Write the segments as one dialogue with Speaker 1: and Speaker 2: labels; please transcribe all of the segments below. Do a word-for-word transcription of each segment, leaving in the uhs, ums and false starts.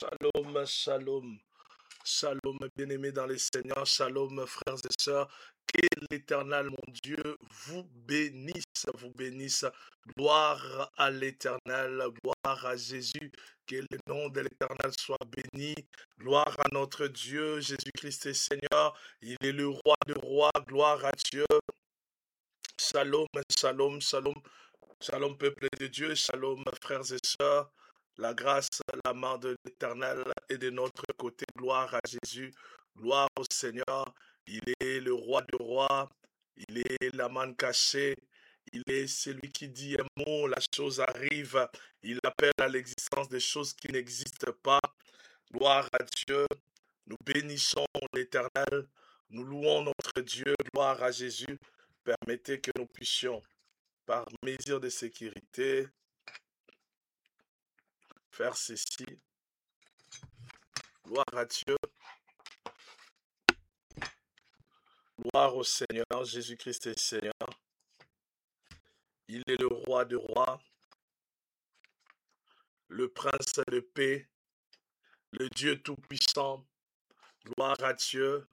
Speaker 1: Shalom, shalom, shalom, bien-aimés dans les Seigneurs, shalom, frères et sœurs, que l'Éternel, mon Dieu, vous bénisse, vous bénisse. Gloire à l'Éternel, gloire à Jésus, que le nom de l'Éternel soit béni. Gloire à notre Dieu, Jésus-Christ est Seigneur, il est le roi de rois, gloire à Dieu. Shalom, shalom, shalom, shalom, peuple de Dieu, shalom, frères et sœurs. La grâce, la main de l'Éternel est de notre côté. Gloire à Jésus, gloire au Seigneur. Il est le roi de rois, il est la manne cachée, il est celui qui dit un mot, la chose arrive. Il appelle à l'existence des choses qui n'existent pas. Gloire à Dieu, nous bénissons l'Éternel, nous louons notre Dieu, gloire à Jésus. Permettez que nous puissions, par mesure de sécurité, faire ceci. Gloire à Dieu. Gloire au Seigneur. Jésus-Christ est Seigneur. Il est le roi de rois, le prince de paix, le Dieu tout-puissant. Gloire à Dieu.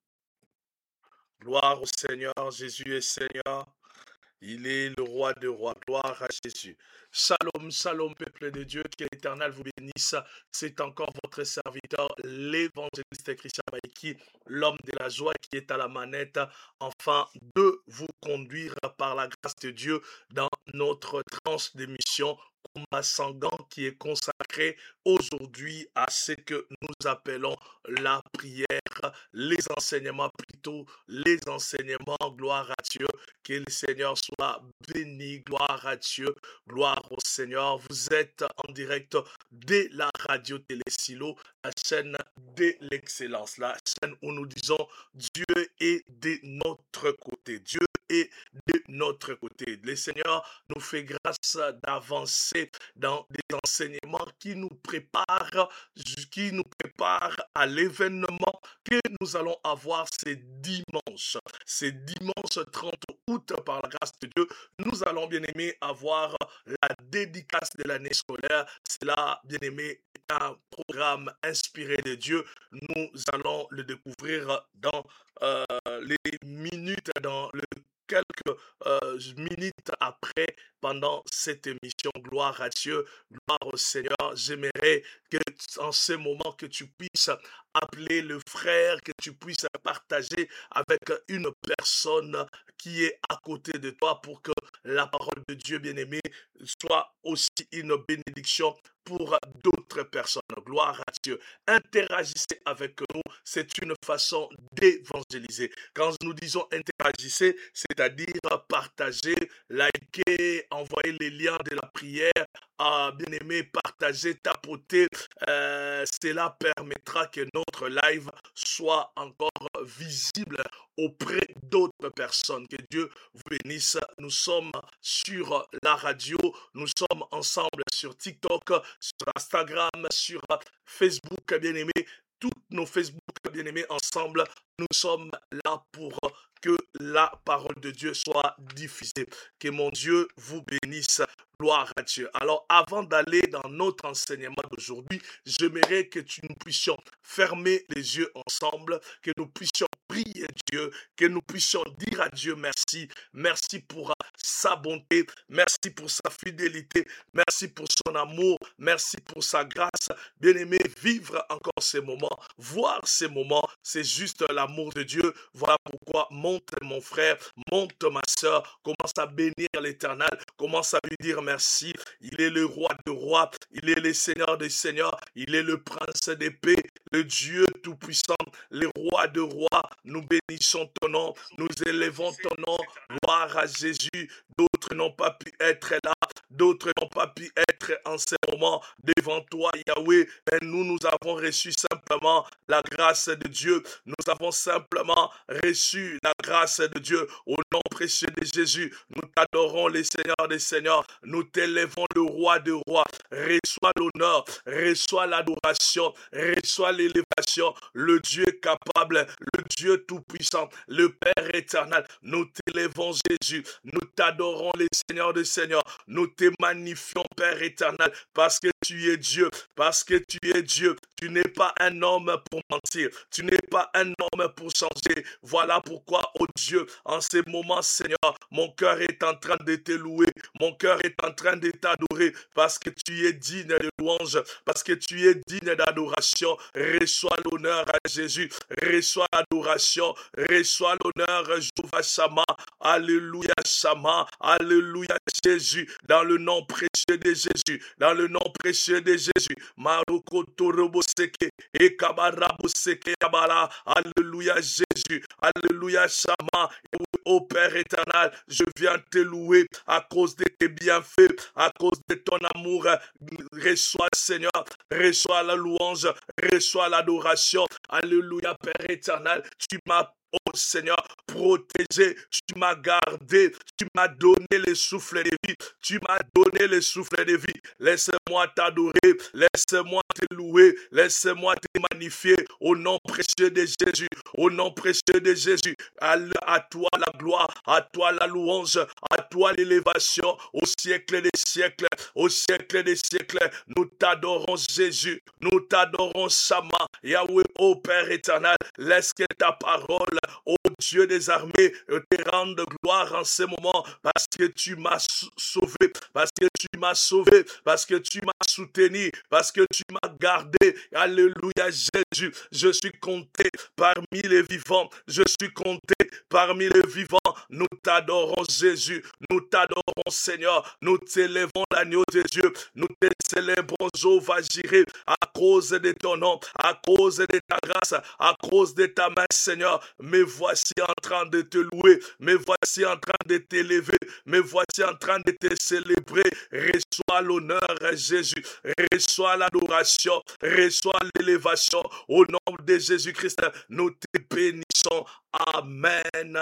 Speaker 1: Gloire au Seigneur. Jésus est Seigneur. Il est le roi de rois. Gloire à Jésus. Shalom, shalom, peuple de Dieu, que l'Éternel vous bénisse. C'est encore votre serviteur, l'évangéliste Christian Maïki, l'homme de la joie qui est à la manette, afin de vous conduire par la grâce de Dieu dans notre tranche d'émission Combat Sanguin qui est consacré aujourd'hui à ce que nous appelons la prière, les enseignements plutôt, les enseignements, gloire à Dieu, que le Seigneur soit béni, gloire à Dieu, gloire au Seigneur. Vous êtes en direct de la radio Télé Silo, la chaîne de l'excellence, la chaîne où nous disons Dieu est de notre côté, Dieu est de notre côté. Le Seigneur nous fait grâce d'avancer dans des enseignements qui nous préparent, qui nous préparent à l'événement que nous allons avoir ce dimanche. Ce dimanche trente août, par la grâce de Dieu, nous allons, bien aimé, avoir la dédicace de l'année scolaire. Cela, bien aimé, est un programme inspiré de Dieu. Nous allons le découvrir dans euh, les minutes, dans le quelques euh, minutes après, pendant cette émission. Gloire à Dieu, gloire au Seigneur. J'aimerais que en ce moment que tu puisses appeler le frère, que tu puisses partager avec une personne qui est à côté de toi pour que la parole de Dieu bien-aimé soit aussi une bénédiction pour d'autres personnes. Gloire à Dieu. Interagissez avec nous, c'est une façon d'évangéliser. Quand nous disons interagissez, c'est-à-dire partager, liker, envoyer les liens de la prière, à bien-aimé, partager, tapoter. Euh, cela permettra que notre live soit encore visible auprès d'autres personnes. Que Dieu vous bénisse. Nous sommes sur la radio, nous sommes ensemble sur TikTok, sur Instagram, sur Facebook, bien-aimé. Tous nos Facebook, bien-aimés, ensemble, nous sommes là pour que la parole de Dieu soit diffusée. Que mon Dieu vous bénisse. Gloire à Dieu. Alors, avant d'aller dans notre enseignement d'aujourd'hui, j'aimerais que tu nous puissions fermer les yeux ensemble, que nous puissions prier Dieu, que nous puissions dire à Dieu merci. Merci pour sa bonté, merci pour sa fidélité, merci pour son amour, merci pour sa grâce. Bien-aimé, vivre encore ces moments, voir ces moments, c'est juste l'amour de Dieu. Voilà pourquoi monte mon frère, monte ma soeur, commence à bénir l'Éternel, commence à lui dire merci. Il est le roi de rois, il est le Seigneur des seigneurs, il est le prince des paix, le Dieu tout-puissant, le roi de rois. Nous bénissons ton nom, nous élevons ton nom. Gloire à Jésus. D'autres n'ont pas pu être là, d'autres n'ont pas pu être en ce moment devant toi, Yahweh. Mais nous, nous avons reçu simplement la grâce de Dieu. Nous avons simplement reçu la grâce de Dieu. Au nom précieux de Jésus, nous t'adorons, les seigneurs des seigneurs. Nous t'élèvons, le roi de rois. Reçois l'honneur, reçois l'adoration, reçois l'élévation. Le Dieu capable, le Dieu tout-puissant, le Père éternel. Nous t'élèvons, Jésus. Nous t'adorons. t'adorons les Seigneurs des Seigneurs. Nous te magnifions, Père éternel, parce que tu es Dieu, parce que tu es Dieu. Tu n'es pas un homme pour mentir, tu n'es pas un homme pour changer. Voilà pourquoi, oh Dieu, en ces moments, Seigneur, mon cœur est en train de te louer, mon cœur est en train de t'adorer, parce que tu es digne de louange, parce que tu es digne d'adoration. Reçois l'honneur à Jésus, reçois l'adoration, reçois l'honneur, Jéhovah Shammah. Alléluia Shammah, alléluia Jésus, dans le nom précieux de Jésus, dans le nom précieux de Jésus. Maroko Torobo Seke, Ekabarabo Seke Yabala, alléluia Jésus, alléluia Shammah. Ô Père éternel, je viens te louer à cause de tes bienfaits, à cause de ton amour. Reçois, Seigneur, reçois la louange, reçois l'adoration. Alléluia, Père éternel, tu m'as, oh Seigneur, protégé, tu m'as gardé, tu m'as donné le souffle de vie, tu m'as donné le souffle de vie. Laisse-moi t'adorer, laisse-moi te louer, laisse-moi te magnifier au nom précieux de Jésus, au nom précieux de Jésus. À, à toi la gloire, à toi la louange, à toi l'élévation, au siècle des siècles, au siècle des siècles. Nous t'adorons Jésus, nous t'adorons Shammah, Yahweh, ô Père éternel. Laisse que ta parole, ô Dieu des armées, te rende gloire en ce moment, parce que tu m'as sauvé, parce que tu m'as sauvé, parce que tu m'as soutenu, parce que tu m'as gardé. Alléluia Jésus, je suis compté parmi les vivants, je suis compté parmi les vivants. Nous t'adorons Jésus, nous t'adorons Seigneur, nous t'élèvons l'agneau de Dieu, nous te célébrons Jéhovah Jireh, à cause de ton nom, à cause de ta grâce, à cause de ta main Seigneur. Me voici en train de te louer, me voici en train de t'élever, me voici en train de te célébrer. Reçois l'honneur Jésus, reçois l'adoration, reçois l'élévation. Au nom de Jésus-Christ, nous te bénissons. Amen,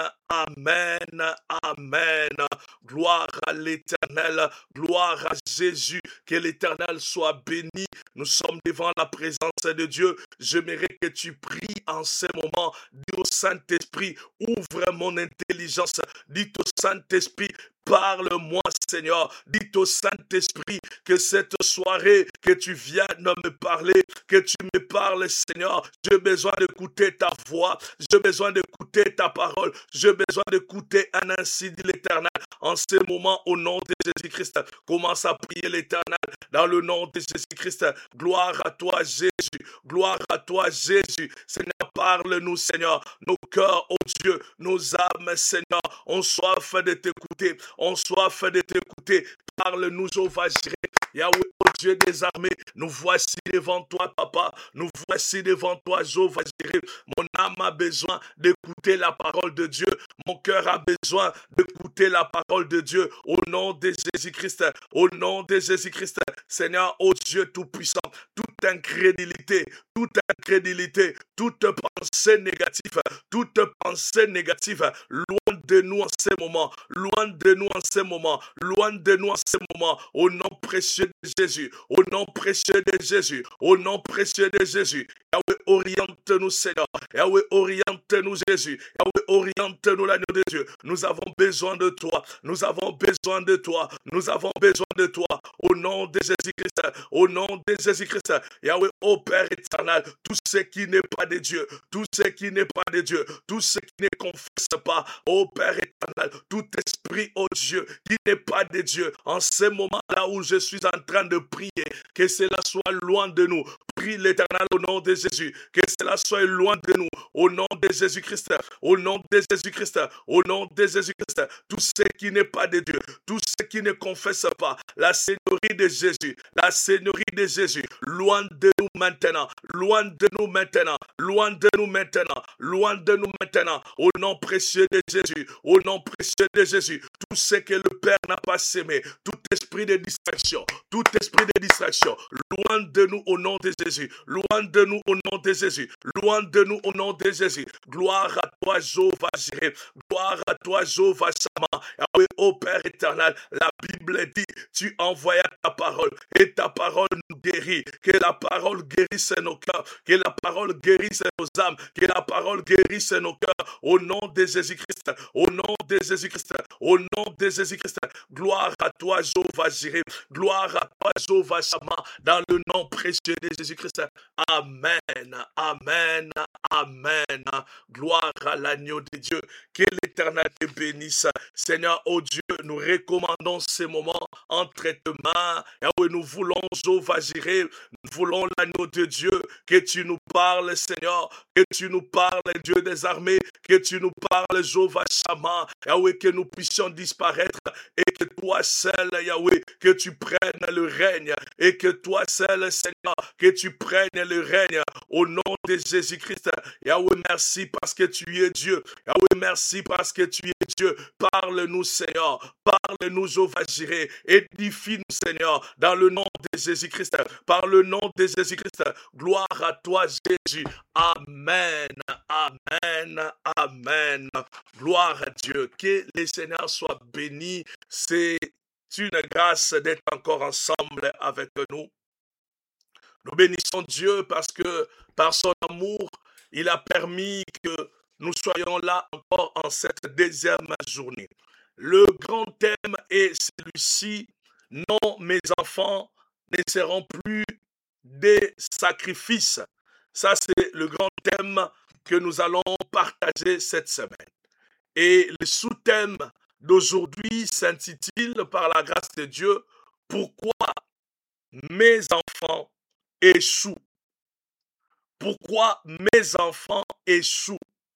Speaker 1: amen, amen. Gloire à l'Éternel, gloire à Jésus. Que l'Éternel soit béni. Nous sommes devant la présence de Dieu. J'aimerais que tu pries en ce moment. Dis au Saint-Esprit, ouvre mon intelligence. Dis au Saint-Esprit, parle-moi Seigneur. Dis au Saint-Esprit que cette soirée que tu viens de me parler, que tu me parles Seigneur. J'ai besoin d'écouter ta voix. J'ai besoin d'écouter ta parole. J'ai besoin d'écouter un ainsi dit l'Éternel. En ce moment, au nom de Jésus-Christ, commence à prier l'Éternel dans le nom de Jésus-Christ. Gloire à toi Jésus. Gloire à toi Jésus. Seigneur, parle-nous Seigneur. Nos cœurs, oh Dieu, nos âmes Seigneur, ont soif de t'écouter. Ont soif de t'écouter. Parle-nous, Jéhovah Jireh. Yahweh, oh Dieu des armées, nous voici devant toi, Papa. Nous voici devant toi, Jéhovah Jireh. Mon âme a besoin d'écouter la parole de Dieu. Mon cœur a besoin d'écouter la parole de Dieu. Au nom de Jésus-Christ, au nom de Jésus-Christ, Seigneur, oh Dieu Tout-Puissant, toute incrédulité, toute incrédulité, toute pensée négative, toute pensée négative, loin de nous en ce moment, loin de nous en ce moment, loin de nous en ce moment, au nom précieux de Jésus, au nom précieux de Jésus, au nom précieux de Jésus. Yahweh, oriente-nous Seigneur, Yahweh, oriente-nous Jésus, Yahweh, oriente-nous l'agneau de Dieu. Nous avons besoin de toi, nous avons besoin de toi, nous avons besoin de toi, au nom de Jésus-Christ, au nom de Jésus-Christ. Yahweh, ô Père éternel, tout ce qui n'est pas de Dieu, tout ce qui n'est pas de Dieu, tout ce qui ne confesse pas, ô Père éternel, tout esprit, ô Dieu, qui n'est pas de Dieu, en ce moment-là où je suis en train de prier, que cela soit loin de nous. Prie l'Éternel au nom de Jésus, que cela soit loin de nous, au nom de Jésus-Christ, au nom de Jésus-Christ, au nom de Jésus-Christ. Tout ce qui n'est pas de Dieu, tout ce qui ne confesse pas la Seigneurie de Jésus, la Seigneurie de Jésus, loin de nous maintenant, loin de nous maintenant, loin de nous maintenant, loin de nous maintenant, au nom précieux de Jésus, au nom précieux de Jésus. Tout ce que le Père n'a pas sémé, tout esprit de distraction, tout esprit de distraction, loin de nous au nom de Jésus, loin de nous au nom de Jésus, loin de nous au nom de Jésus. Gloire à toi, Jéhovah Jireh, Gloire à toi, Jéhovah Shammah. Yahweh, ô Père éternel, la Bible dit, tu envoyas ta parole et ta parole nous guérit. Que la parole guérisse nos cœurs, que la parole guérisse nos âmes, que la parole guérisse nos cœurs. Au nom de Jésus-Christ, au nom de Jésus-Christ, au nom de Jésus-Christ. Gloire à toi, Jéhovah Jireh. Gloire à toi, Jéhovah Shammah, dans le nom précieux de Jésus-Christ. Amen, amen, amen. Gloire à l'agneau de Dieu. Que l'Éternel te bénisse. Seigneur, oh Dieu, nous recommandons ces moments entre tes mains. Yahweh, nous voulons, Jéhovah Jireh, nous voulons l'agneau de Dieu, que tu nous parles, Seigneur, que tu nous parles, Dieu des armées, que tu nous parles, Jéhovah Shammah. Yahweh, que nous puissions disparaître et que toi seul, Yahweh, que tu prennes le règne et que toi seul, Seigneur, que tu prennes le règne au nom de Jésus-Christ. Yahweh, merci parce que tu es Dieu. Yahweh, merci parce que tu es Dieu. Parle-nous, Seigneur. Parle-nous, Jéhovah Jireh. Édifie-nous, Seigneur, dans le nom de Jésus-Christ. Par le nom de Jésus-Christ. Gloire à toi, Jésus. Amen. Amen. Amen. Gloire à Dieu. Que le Seigneur soit béni. C'est une grâce d'être encore ensemble avec nous. Nous bénissons Dieu parce que par son amour, il a permis que nous soyons là encore en cette deuxième journée. Le grand thème est celui-ci: non, mes enfants ne seront plus des sacrifices. Ça, c'est le grand thème que nous allons partager cette semaine. Et le sous-thème d'aujourd'hui s'intitule, par la grâce de Dieu, pourquoi mes enfants échouent. Pourquoi mes enfants échouent?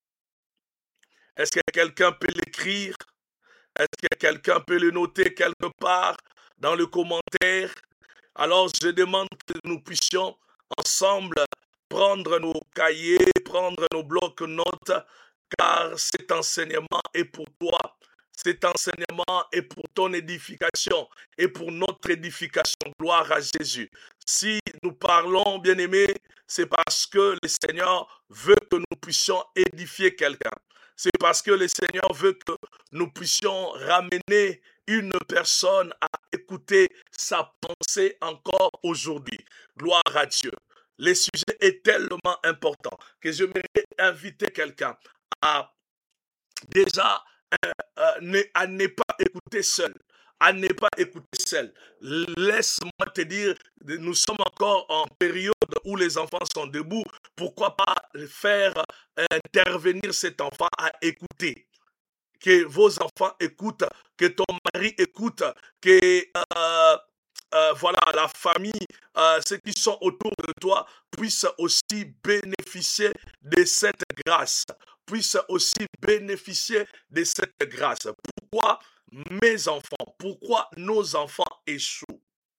Speaker 1: Est-ce que quelqu'un peut l'écrire? Est-ce que quelqu'un peut le noter quelque part dans le commentaire? Alors je demande que nous puissions ensemble prendre nos cahiers, prendre nos blocs-notes, car cet enseignement est pour toi. Cet enseignement est pour ton édification et pour notre édification. Gloire à Jésus. Si nous parlons, bien-aimés, c'est parce que le Seigneur veut que nous puissions édifier quelqu'un. C'est parce que le Seigneur veut que nous puissions ramener une personne à écouter sa pensée encore aujourd'hui. Gloire à Dieu. Le sujet est tellement important que je j'aimerais inviter quelqu'un à déjà euh, euh, ne, à ne pas écouter seul. À ne pas écouter seul. Laisse-moi te dire, nous sommes encore en période où les enfants sont debout. Pourquoi pas faire intervenir cet enfant à écouter? Que vos enfants écoutent, que ton mari écoute, que euh, euh, voilà, la famille, euh, ceux qui sont autour de toi puissent aussi bénéficier de cette grâce, puissent aussi bénéficier de cette grâce. Pourquoi mes enfants, pourquoi nos enfants échouent?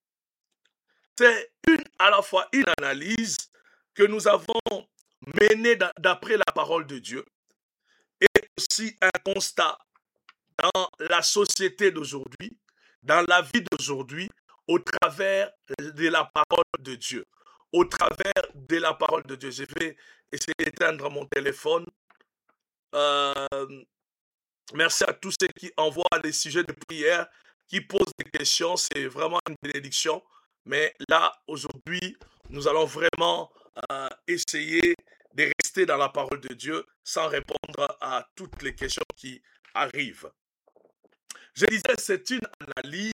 Speaker 1: C'est une, à la fois une analyse que nous avons menée d'après la parole de Dieu et aussi un constat dans la société d'aujourd'hui, dans la vie d'aujourd'hui, au travers de la parole de Dieu. Au travers de la parole de Dieu. Je vais essayer d'éteindre mon téléphone. Euh, merci à tous ceux qui envoient des sujets de prière, qui posent des questions. C'est vraiment une bénédiction. Mais là, aujourd'hui, nous allons vraiment euh, essayer de rester dans la parole de Dieu sans répondre à toutes les questions qui arrivent. Je disais, c'est une analyse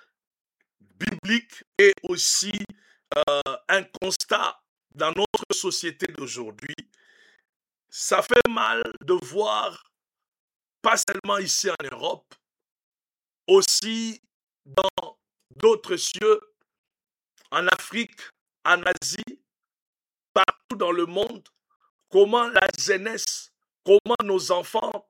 Speaker 1: biblique et aussi euh, un constat dans notre société d'aujourd'hui. Ça fait mal de voir, pas seulement ici en Europe, aussi dans d'autres cieux, en Afrique, en Asie, partout dans le monde, comment la jeunesse, comment nos enfants,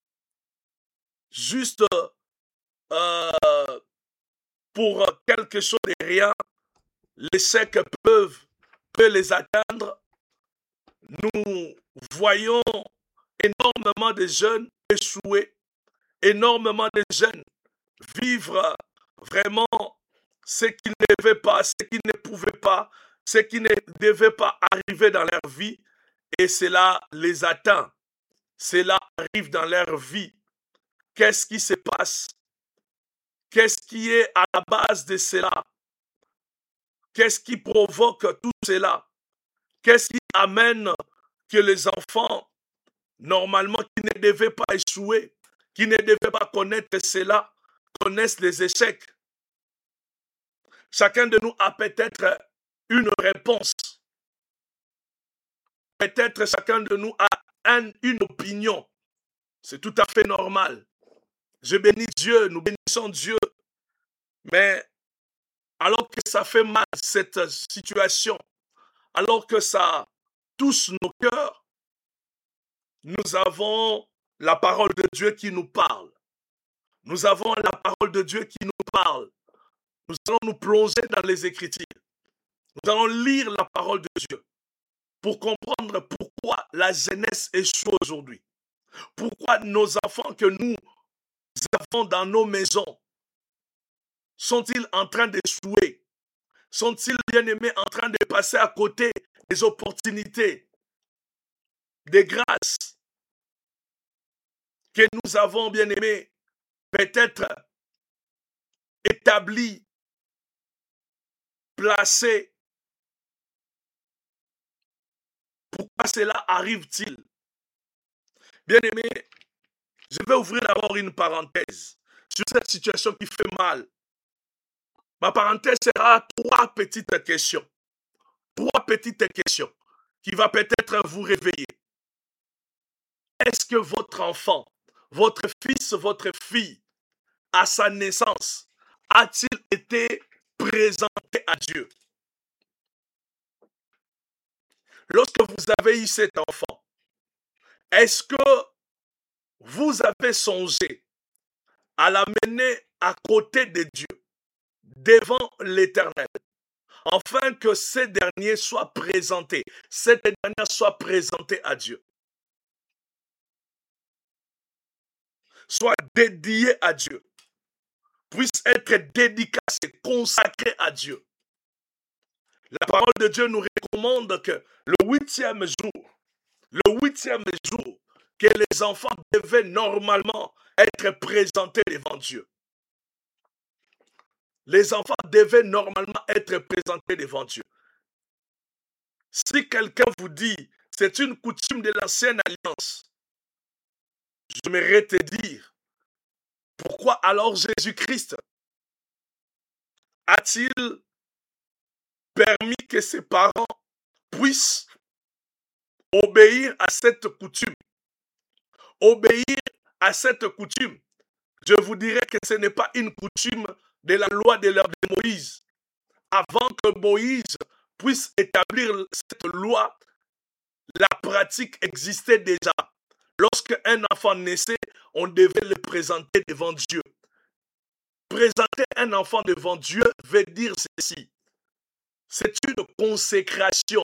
Speaker 1: juste euh, pour quelque chose de rien, l'échec peuvent, peut les atteindre. Nous voyons énormément de jeunes échouer, énormément de jeunes vivre vraiment ce qu'ils ne devaient pas, ce qu'ils ne pouvaient pas, ce qui ne devait pas arriver dans leur vie, et cela les atteint. cela arrive dans leur vie, qu'est-ce qui se passe? Qu'est-ce qui est à la base de cela? Qu'est-ce qui provoque tout cela? Qu'est-ce qui amène que les enfants, normalement, qui ne devaient pas échouer, qui ne devaient pas connaître cela, connaissent les échecs? Chacun de nous a peut-être une réponse. Peut-être chacun de nous a un, une opinion. C'est tout à fait normal. Je bénis Dieu, nous bénissons Dieu. Mais alors que ça fait mal, cette situation, alors que ça touche nos cœurs, nous avons la parole de Dieu qui nous parle. Nous avons la parole de Dieu qui nous parle. Nous allons nous plonger dans les Écritures. Nous allons lire la parole de Dieu pour comprendre pourquoi la jeunesse échoue aujourd'hui. Pourquoi nos enfants que nous avons dans nos maisons sont-ils en train d'échouer? Sont-ils, bien-aimés, en train de passer à côté des opportunités, des grâces que nous avons, bien-aimés, peut-être établies, placées? Pourquoi cela arrive-t-il? Bien-aimés, je vais ouvrir d'abord une parenthèse sur cette situation qui fait mal. Ma parenthèse sera trois petites questions. Trois petites questions qui vont peut-être vous réveiller. Est-ce que votre enfant, votre fils, votre fille, à sa naissance, a-t-il été présenté à Dieu? Lorsque vous avez eu cet enfant, est-ce que vous avez songé à l'amener à côté de Dieu, devant l'Éternel, afin que ces derniers soient présentés, cette dernière soit présentée à Dieu, soit dédiée à Dieu, puisse être dédicacée, consacrée à Dieu? La parole de Dieu nous recommande que le huitième jour, le huitième jour, que les enfants devaient normalement être présentés devant Dieu. Les enfants devaient normalement être présentés devant Dieu. Si quelqu'un vous dit, c'est une coutume de l'ancienne alliance, j'aimerais te dire, pourquoi alors Jésus-Christ a-t-il permis que ses parents puissent obéir à cette coutume? Obéir à cette coutume, je vous dirais que ce n'est pas une coutume de la loi de l'heure de Moïse. Avant que Moïse puisse établir cette loi, la pratique existait déjà. Lorsque un enfant naissait, on devait le présenter devant Dieu. Présenter un enfant devant Dieu veut dire ceci. C'est une consécration.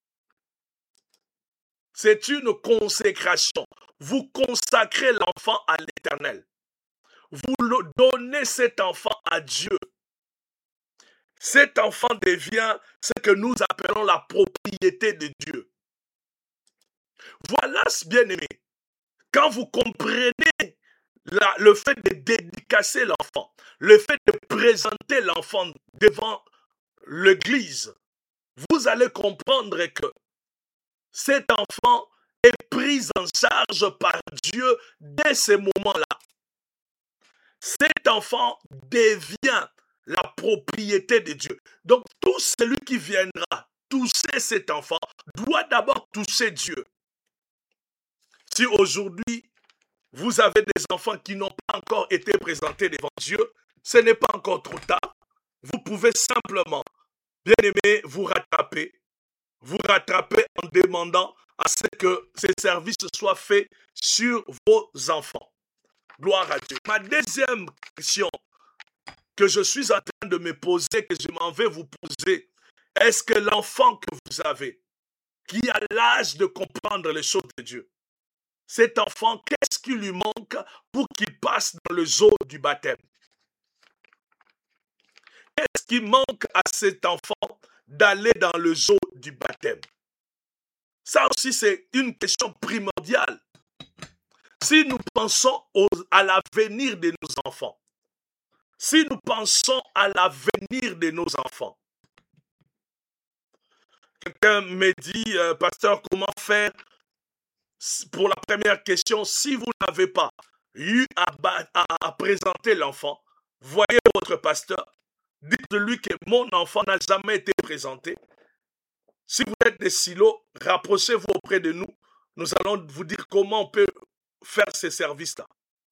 Speaker 1: C'est une consécration. Vous consacrez l'enfant à l'Éternel. Vous donnez cet enfant à Dieu. Cet enfant devient ce que nous appelons la propriété de Dieu. Voilà, bien-aimé. Quand vous comprenez la, le fait de dédicacer l'enfant, le fait de présenter l'enfant devant l'Église, vous allez comprendre que cet enfant est pris en charge par Dieu dès ce moment-là. Cet enfant devient la propriété de Dieu. Donc tout celui qui viendra toucher cet enfant doit d'abord toucher Dieu. Si aujourd'hui vous avez des enfants qui n'ont pas encore été présentés devant Dieu, ce n'est pas encore trop tard. Vous pouvez simplement, bien aimé, vous rattraper, vous rattraper en demandant à ce que ces services soient faits sur vos enfants. Gloire à Dieu. Ma deuxième question que je suis en train de me poser, que je m'en vais vous poser, est-ce que l'enfant que vous avez, qui a l'âge de comprendre les choses de Dieu, cet enfant, qu'est-ce qui lui manque pour qu'il passe dans le zoo du baptême? Qu'est-ce qui manque à cet enfant d'aller dans le zoo du baptême? Ça aussi, c'est une question primordiale. si nous pensons au, à l'avenir de nos enfants, si nous pensons à l'avenir de nos enfants, quelqu'un me dit, euh, pasteur, comment faire pour la première question, si vous n'avez pas eu à, à, à présenter l'enfant, voyez votre pasteur, dites-lui que mon enfant n'a jamais été présenté. Si vous êtes des silos, rapprochez-vous auprès de nous. Nous allons vous dire comment on peut faire ces services-là.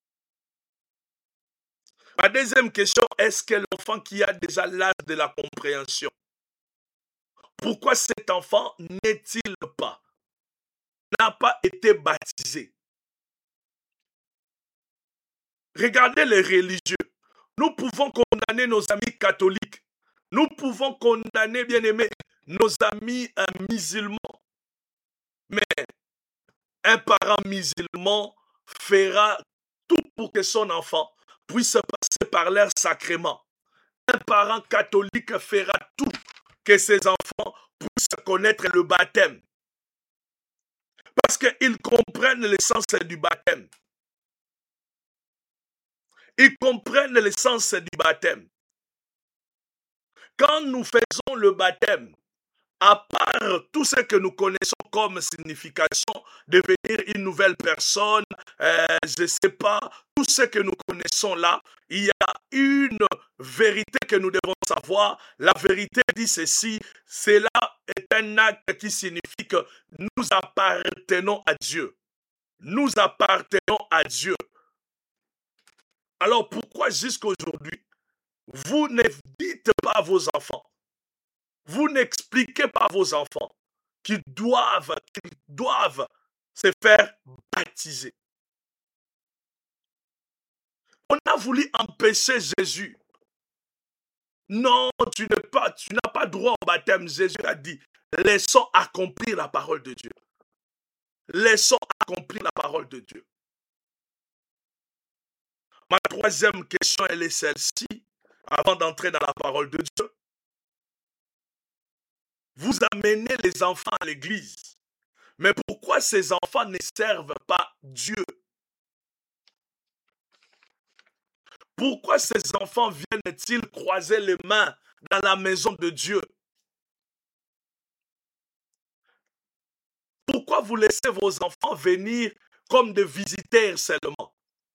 Speaker 1: Ma deuxième question, est-ce que l'enfant qui a déjà l'âge de la compréhension, pourquoi cet enfant n'est-il pas, n'a pas été baptisé? Regardez les religieux. Nous pouvons condamner nos amis catholiques. Nous pouvons condamner, bien aimés, nos amis euh, musulmans. Mais un parent musulman fera tout pour que son enfant puisse passer par l'air sacrement. Un parent catholique fera tout que ses enfants puissent connaître le baptême. Parce qu'ils comprennent l'essence du baptême. Ils comprennent l'essence du baptême. Quand nous faisons le baptême, à part tout ce que nous connaissons comme signification, devenir une nouvelle personne, euh, je ne sais pas, tout ce que nous connaissons là, il y a une vérité que nous devons savoir. La vérité dit ceci, cela est un acte qui signifie que nous appartenons à Dieu. Nous appartenons à Dieu. Alors pourquoi jusqu'à aujourd'hui, vous ne dites pas à vos enfants, vous n'expliquez pas à vos enfants qu'ils doivent, qu'ils doivent se faire baptiser? On a voulu empêcher Jésus. Non, tu n'es pas, tu n'as pas droit au baptême. Jésus a dit, laissons accomplir la parole de Dieu. Laissons accomplir la parole de Dieu. Ma troisième question, elle est celle-ci, avant d'entrer dans la parole de Dieu. Vous amenez les enfants à l'église. Mais pourquoi ces enfants ne servent pas Dieu? Pourquoi ces enfants viennent-ils croiser les mains dans la maison de Dieu? Pourquoi vous laissez vos enfants venir comme des visiteurs seulement?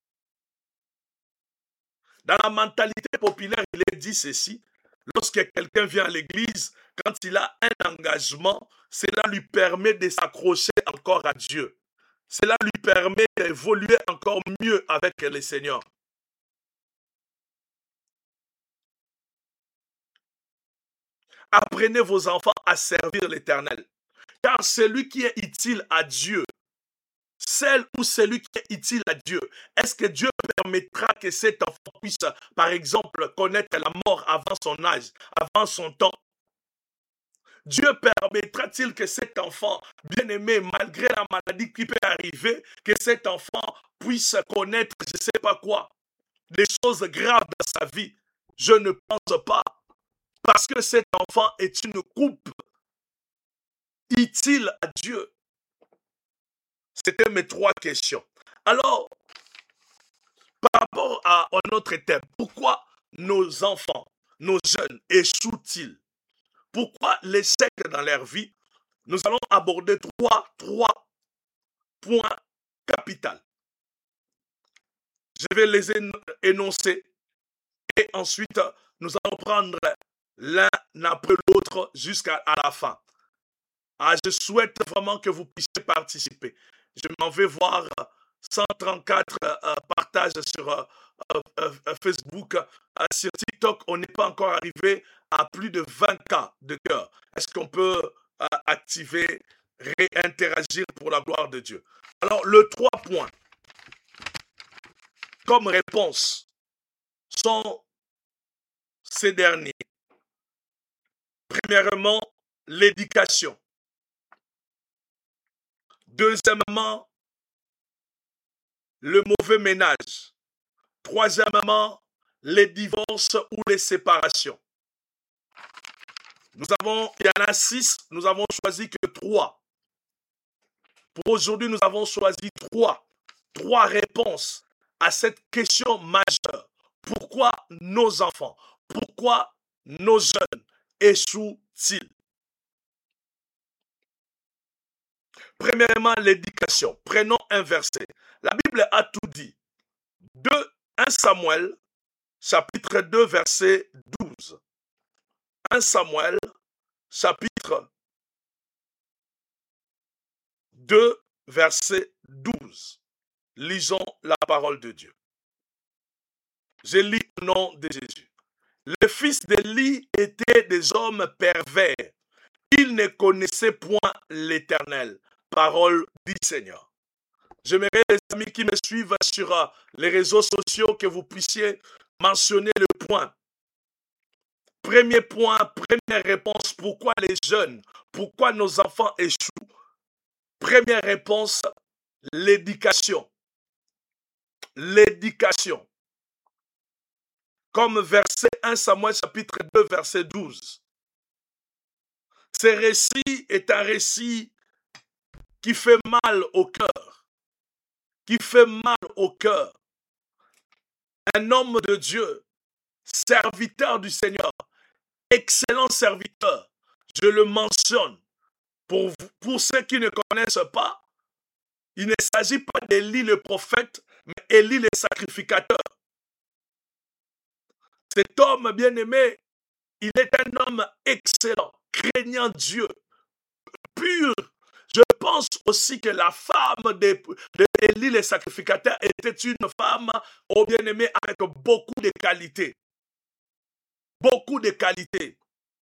Speaker 1: Dans la mentalité populaire, il est dit ceci. Lorsque quelqu'un vient à l'église, quand il a un engagement, cela lui permet de s'accrocher encore à Dieu. Cela lui permet d'évoluer encore mieux avec le Seigneur. Apprenez vos enfants à servir l'Éternel. Car celui qui est utile à Dieu, celle ou celui qui est utile à Dieu, est-ce que Dieu permettra que cet enfant puisse, par exemple, connaître la mort avant son âge, avant son temps? Dieu permettra-t-il que cet enfant, bien-aimé, malgré la maladie qui peut arriver, que cet enfant puisse connaître, je ne sais pas quoi, des choses graves dans sa vie? Je ne pense pas. Parce que cet enfant est une coupe utile à Dieu. C'était mes trois questions. Alors, par rapport à notre thème, pourquoi nos enfants, nos jeunes échouent-ils? Pourquoi l'échec dans leur vie? Nous allons aborder trois, trois points capitaux. Je vais les énoncer et ensuite nous allons prendre l'un après l'autre jusqu'à la fin. Ah, je souhaite vraiment que vous puissiez participer. Je m'en vais voir cent trente-quatre euh, partages sur euh, euh, euh, Facebook. Euh, sur TikTok, on n'est pas encore arrivé à plus de vingt cas de cœur. Est-ce qu'on peut euh, activer, réinteragir pour la gloire de Dieu? Alors, le trois points comme réponse sont ces derniers. Premièrement, l'éducation. Deuxièmement, le mauvais ménage. Troisièmement, les divorces ou les séparations. Nous avons, il y en a six, nous avons choisi que trois. Pour aujourd'hui, nous avons choisi trois. trois réponses à cette question majeure. Pourquoi nos enfants, pourquoi nos jeunes échouent-ils? Premièrement, l'éducation. Prenons un verset. La Bible a tout dit. deux, un Samuel, chapitre deux, verset douze. un Samuel, chapitre deux, verset douze. Lisons la parole de Dieu. Je lis au nom de Jésus. Les fils d'Élie étaient des hommes pervers. Ils ne connaissaient point l'Éternel. Parole du Seigneur. J'aimerais, les amis qui me suivent sur les réseaux sociaux, que vous puissiez mentionner le point. Premier point, première réponse, pourquoi les jeunes, pourquoi nos enfants échouent? Première réponse, l'éducation. L'éducation. Comme verset un Samuel chapitre deux, verset douze. Ce récit est un récit qui fait mal au cœur. Qui fait mal au cœur. Un homme de Dieu, serviteur du Seigneur, excellent serviteur, je le mentionne. Pour, pour ceux qui ne connaissent pas, il ne s'agit pas d'Élie le prophète, mais Élie le sacrificateur. Cet homme bien-aimé, il est un homme excellent, craignant Dieu, pur. Je pense aussi que la femme d'Élie le sacrificateur était une femme, au bien-aimé, avec beaucoup de qualités. Beaucoup de qualités.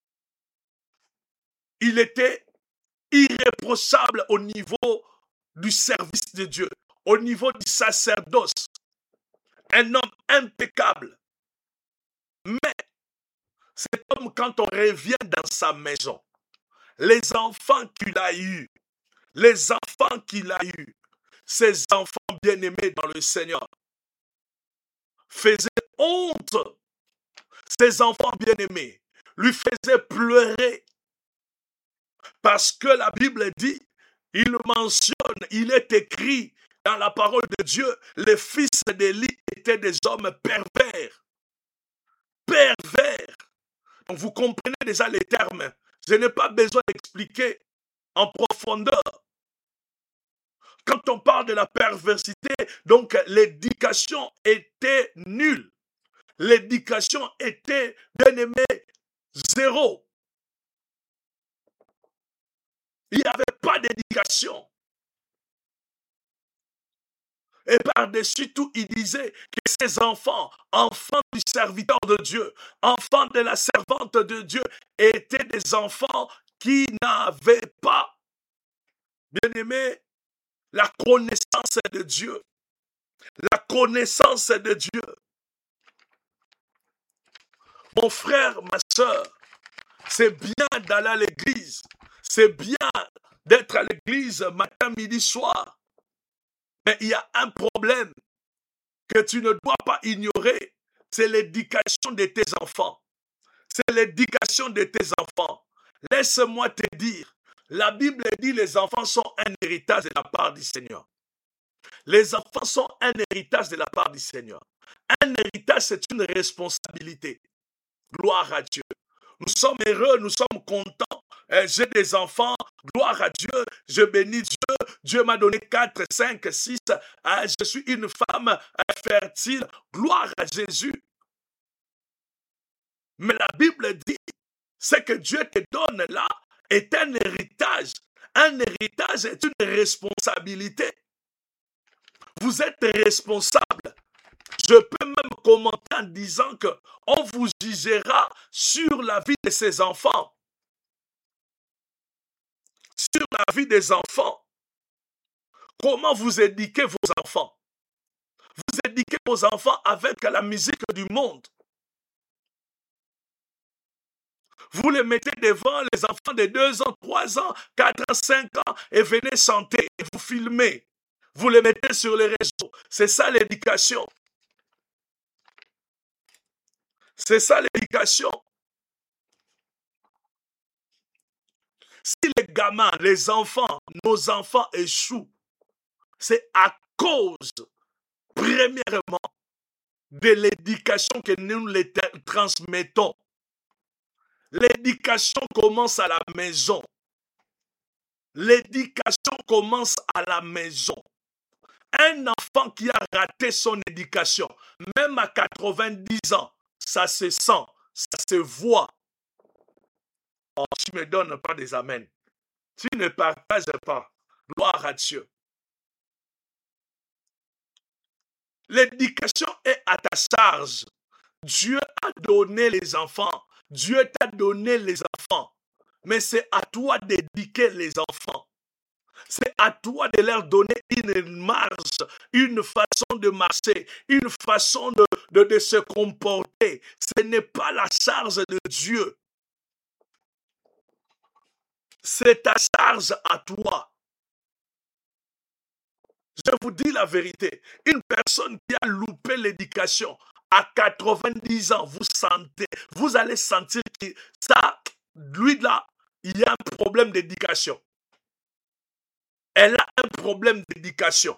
Speaker 1: Il était irréprochable au niveau du service de Dieu, au niveau du sacerdoce. Un homme impeccable. Mais cet homme, quand on revient dans sa maison, les enfants qu'il a eus, les enfants qu'il a eus, ces enfants bien-aimés dans le Seigneur, faisaient honte. Ces enfants bien-aimés lui faisaient pleurer. Parce que la Bible dit, il mentionne, il est écrit dans la parole de Dieu, les fils d'Élie étaient des hommes pervers. Pervers. Donc vous comprenez déjà les termes. Je n'ai pas besoin d'expliquer en profondeur. Quand on parle de la perversité, donc l'éducation était nulle. L'éducation était, bien aimé, zéro. Il n'y avait pas d'éducation. Et par-dessus tout, il disait que ses enfants, enfants du serviteur de Dieu, enfants de la servante de Dieu, étaient des enfants qui n'avaient pas, bien aimé, la connaissance de Dieu. La connaissance de Dieu. Mon frère, ma soeur, c'est bien d'aller à l'église. C'est bien d'être à l'église matin, midi, soir. Mais il y a un problème que tu ne dois pas ignorer. C'est l'éducation de tes enfants. C'est l'éducation de tes enfants. Laisse-moi te dire, la Bible dit que les enfants sont un héritage de la part du Seigneur. Les enfants sont un héritage de la part du Seigneur. Un héritage, c'est une responsabilité. Gloire à Dieu. Nous sommes heureux, nous sommes contents. J'ai des enfants, gloire à Dieu, je bénis Dieu. Dieu m'a donné quatre, cinq, six. Je suis une femme fertile. Gloire à Jésus. Mais la Bible dit, ce que Dieu te donne là est un héritage. Un héritage est une responsabilité. Vous êtes responsable. Je peux même commenter en disant que on vous jugera sur la vie de ses enfants. Sur la vie des enfants. Comment vous éduquez vos enfants? Vous éduquez vos enfants avec la musique du monde. Vous les mettez devant les enfants de deux ans, trois ans, quatre ans, cinq ans et venez chanter et vous filmez. Vous les mettez sur les réseaux. C'est ça l'éducation. C'est ça l'éducation. Si les gamins, les enfants, nos enfants échouent, c'est à cause, premièrement, de l'éducation que nous les transmettons. L'éducation commence à la maison. L'éducation commence à la maison. Un enfant qui a raté son éducation, même à quatre-vingt-dix ans, ça se sent, ça se voit. Oh, tu ne me donnes pas des amens. Tu ne partages pas. Gloire à Dieu. L'éducation est à ta charge. Dieu a donné les enfants. Dieu t'a donné les enfants. Mais c'est à toi d'éduquer les enfants. C'est à toi de leur donner une marche, une façon de marcher, une façon de, de, de se comporter. Ce n'est pas la charge de Dieu. C'est ta charge à toi. Je vous dis la vérité. Une personne qui a loupé l'éducation à quatre-vingt-dix ans, vous sentez, vous allez sentir que ça, lui là, il y a un problème d'éducation. Elle a un problème d'éducation.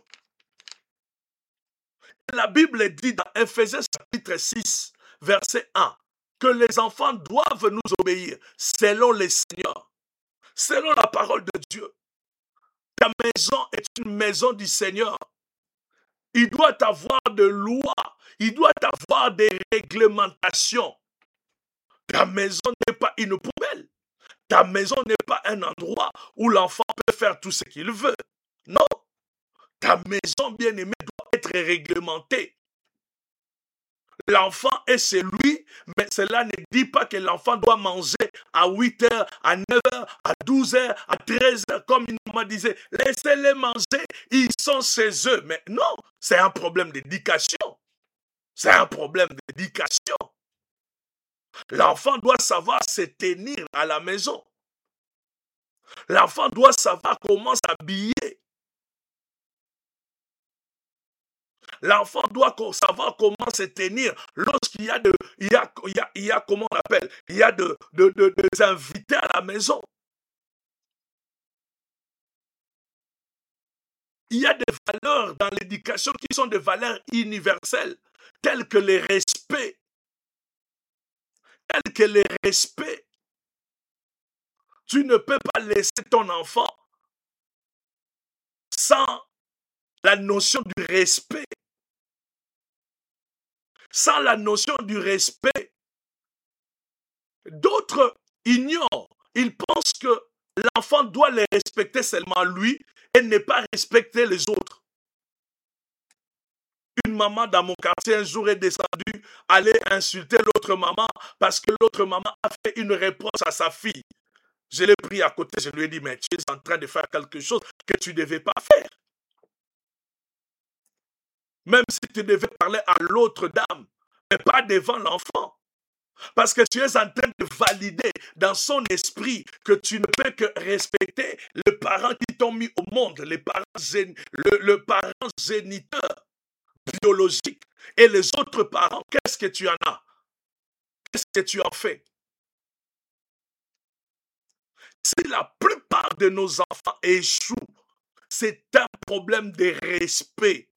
Speaker 1: La Bible dit dans Ephésiens chapitre six, verset un, que les enfants doivent nous obéir selon les seigneurs, selon la parole de Dieu. Ta maison est une maison du Seigneur. Il doit avoir de lois, il doit avoir des réglementations. Ta maison n'est pas une poubelle. Ta maison n'est pas un endroit où l'enfant peut faire tout ce qu'il veut. Non. Ta maison, bien-aimée, doit être réglementée. L'enfant est chez lui, mais cela ne dit pas que l'enfant doit manger à huit heures, à neuf heures, à douze heures, à treize heures, comme une maman disait. Laissez-les manger, ils sont chez eux. Mais non, c'est un problème d'éducation. C'est un problème d'éducation. L'enfant doit savoir se tenir à la maison. L'enfant doit savoir comment s'habiller. L'enfant doit savoir comment se tenir lorsqu'il y a de, il y a, il y a, il y a comment on appelle, il y a de, de, de, des invités à la maison. Il y a des valeurs dans l'éducation qui sont des valeurs universelles, telles que le respect, telles que le respect. Tu ne peux pas laisser ton enfant sans la notion du respect. Sans la notion du respect, d'autres ignorent. Ils pensent que l'enfant doit les respecter seulement lui et ne pas respecter les autres. Une maman dans mon quartier un jour est descendue aller insulter l'autre maman parce que l'autre maman a fait une réponse à sa fille. Je l'ai pris à côté, je lui ai dit, mais tu es en train de faire quelque chose que tu ne devais pas faire. Même si tu devais parler à l'autre dame, mais pas devant l'enfant. Parce que tu es en train de valider dans son esprit que tu ne peux que respecter les parents qui t'ont mis au monde, les parents, le, le parent géniteur biologique. Et les autres parents, qu'est-ce que tu en as? Qu'est-ce que tu en fais? Si la plupart de nos enfants échouent, c'est un problème de respect.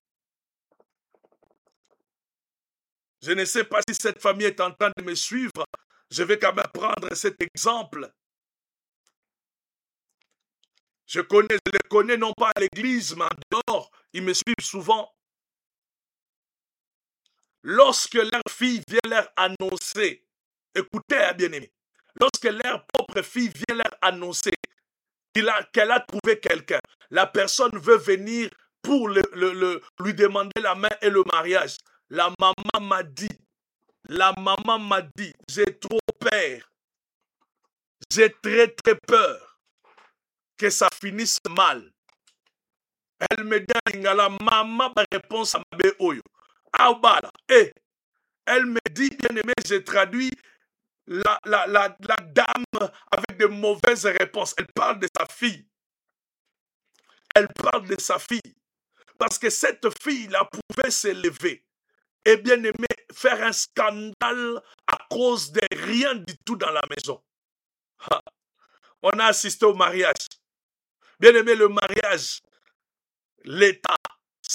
Speaker 1: Je ne sais pas si cette famille est en train de me suivre. Je vais quand même prendre cet exemple. Je connais, je les connais non pas à l'église, mais en dehors. Ils me suivent souvent. Lorsque leur fille vient leur annoncer, écoutez, bien-aimé, lorsque leur propre fille vient leur annoncer qu'elle a, qu'elle a trouvé quelqu'un, la personne veut venir pour le, le, le, lui demander la main et le mariage. La maman m'a dit, la maman m'a dit, j'ai trop peur, j'ai très très peur que ça finisse mal. Elle me dit, la maman ma réponse à ma oyo. Et elle me dit, bien aimé, j'ai traduit la, la, la, la dame avec de mauvaises réponses. Elle parle de sa fille. Elle parle de sa fille. Parce que cette fille-là pouvait s'élever et bien aimé faire un scandale à cause de rien du tout dans la maison. Ha. On a assisté au mariage. Bien aimé, le mariage, l'État,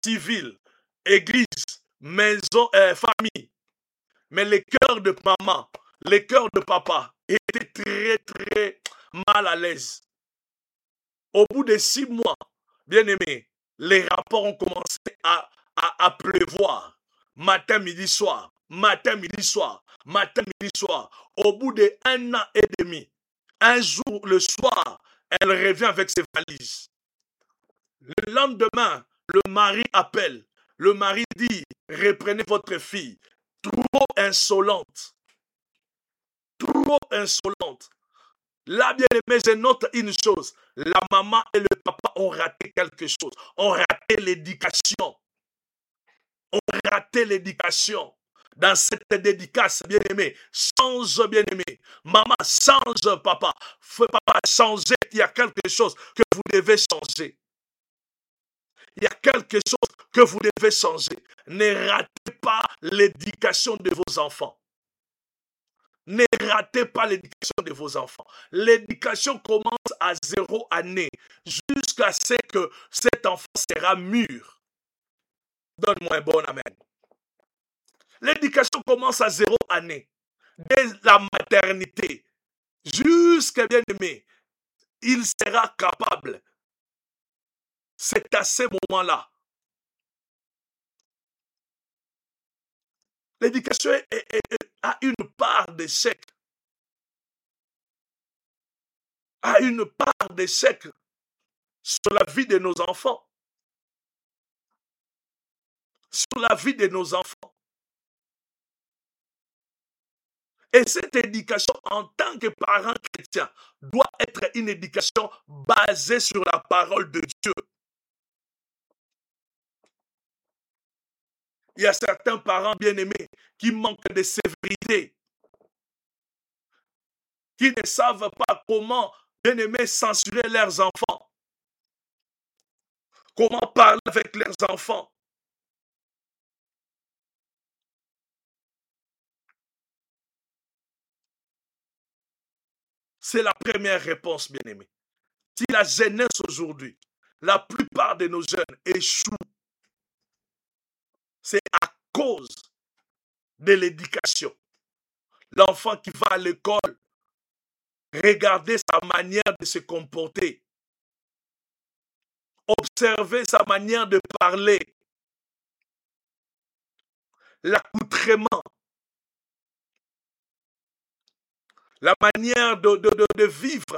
Speaker 1: civil, église, maison, euh, famille. Mais les cœurs de maman, les cœurs de papa étaient très, très mal à l'aise. Au bout de six mois, bien aimé, les rapports ont commencé à, à, à pleuvoir. Matin, midi, soir. Matin, midi, soir. Matin, midi, soir. Au bout d'un an et demi, un jour, le soir, elle revient avec ses valises. Le lendemain, le mari appelle. Le mari dit, reprenez votre fille. Trop insolente. Trop insolente. Là, bien aimé, je note une chose. La maman et le papa ont raté quelque chose. Ont raté l'éducation. Ont raté l'éducation. Dans cette dédicace, bien aimé, change, bien aimé. Maman, change, papa. Fais papa changer. Il y a quelque chose que vous devez changer. Il y a quelque chose que vous devez changer. Ne ratez pas l'éducation de vos enfants. Ne ratez pas l'éducation de vos enfants. L'éducation commence à zéro année jusqu'à ce que cet enfant sera mûr. Donne-moi un bon amen. L'éducation commence à zéro année. Dès la maternité jusqu'à bien aimé, il sera capable. C'est à ce moment-là. L'éducation a une part d'échec. A une part d'échec sur la vie de nos enfants. Sur la vie de nos enfants. Et cette éducation, en tant que parent chrétien, doit être une éducation basée sur la parole de Dieu. Il y a certains parents bien-aimés qui manquent de sévérité, qui ne savent pas comment, bien-aimés, censurer leurs enfants, comment parler avec leurs enfants. C'est la première réponse, bien-aimés. Si la jeunesse aujourd'hui, la plupart de nos jeunes échouent, c'est à cause de l'éducation. L'enfant qui va à l'école, regardez sa manière de se comporter, observez sa manière de parler, l'accoutrement, la manière de, de, de, de vivre.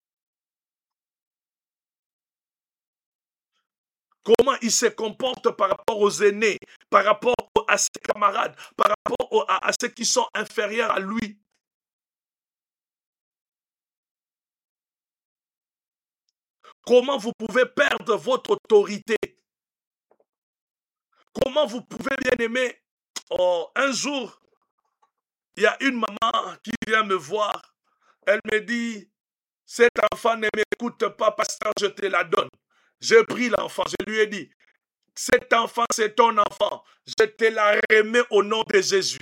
Speaker 1: Comment il se comporte par rapport aux aînés, par rapport à ses camarades, par rapport à, à ceux qui sont inférieurs à lui. Comment vous pouvez perdre votre autorité? Comment vous pouvez bien aimer? Oh, un jour, il y a une maman qui vient me voir. Elle me dit, cet enfant ne m'écoute pas, pasteur, je te la donne. J'ai pris l'enfant, je lui ai dit, cet enfant, c'est ton enfant. Je te la remets au nom de Jésus.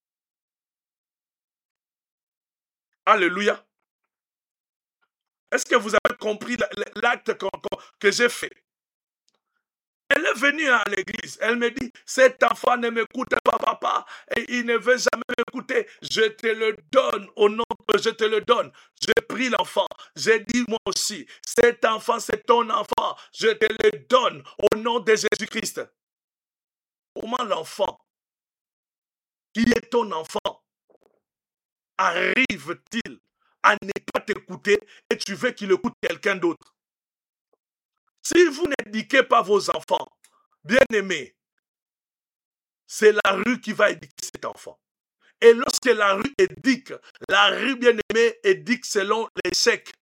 Speaker 1: Alléluia. Est-ce que vous avez compris l'acte que, que j'ai fait? Elle est venue à l'église. Elle me dit, cet enfant ne m'écoute pas, papa, et il ne veut jamais m'écouter. Je te le donne au nom, je te le donne. J'ai pris l'enfant. J'ai dit moi aussi, cet enfant, c'est ton enfant. Je te le donne au nom de Jésus-Christ. Comment l'enfant, qui est ton enfant, arrive-t-il à ne pas t'écouter et tu veux qu'il écoute quelqu'un d'autre? Si vous n'éduquez pas vos enfants, bien-aimés, c'est la rue qui va éduquer cet enfant. Et lorsque la rue éduque, la rue, bien-aimée, éduque selon l'échec.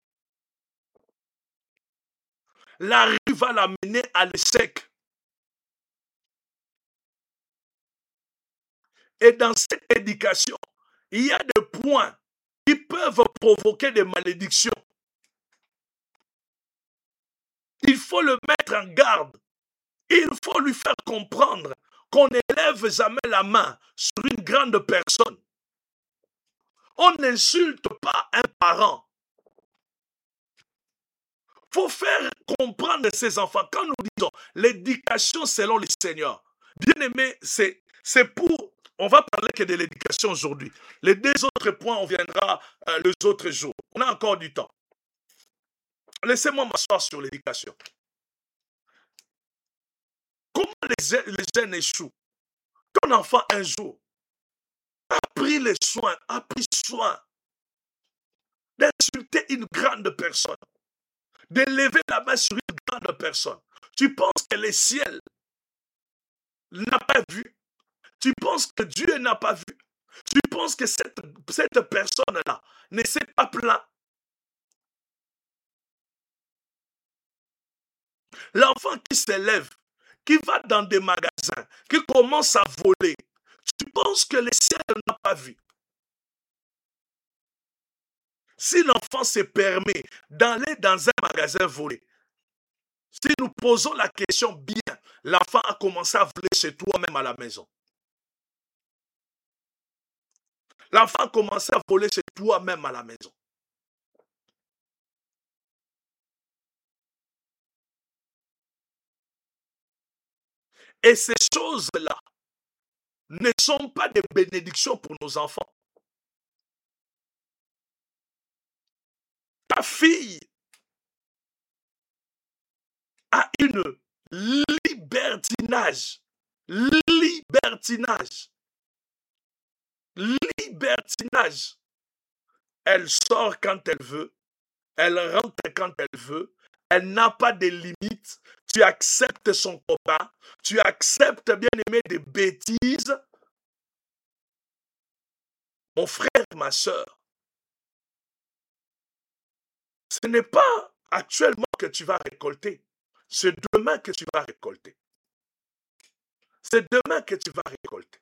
Speaker 1: La rue va l'amener à l'échec. Et dans cette éducation, il y a des points qui peuvent provoquer des malédictions. Il faut le mettre en garde. Il faut lui faire comprendre qu'on n'élève jamais la main sur une grande personne. On n'insulte pas un parent. Il faut faire comprendre ses enfants. Quand nous disons l'éducation selon le Seigneur, bien aimé, c'est pour... On va parler que de l'éducation aujourd'hui. Les deux autres points, on viendra euh, les autres jours. On a encore du temps. Laissez-moi m'asseoir sur l'éducation. Comment les, les jeunes échouent? Ton enfant, un jour, a pris les soins, a pris soin d'insulter une grande personne, de lever la main sur une grande personne. Tu penses que le ciel n'a pas vu? Tu penses que Dieu n'a pas vu? Tu penses que cette, cette personne-là ne s'est pas plaint? L'enfant qui s'élève, qui va dans des magasins, qui commence à voler, tu penses que le ciel n'a pas vu? Si l'enfant se permet d'aller dans un magasin voler, si nous posons la question bien, l'enfant a commencé à voler chez toi même à la maison. L'enfant a commencé à voler chez toi même à la maison. Et ces choses-là ne sont pas des bénédictions pour nos enfants. Ta fille a une libertinage. Libertinage. Libertinage. Elle sort quand elle veut. Elle rentre quand elle veut. Elle n'a pas de limites. Tu acceptes son copain. Tu acceptes, bien aimé, des bêtises. Mon frère, ma soeur, ce n'est pas actuellement que tu vas récolter. C'est demain que tu vas récolter. C'est demain que tu vas récolter.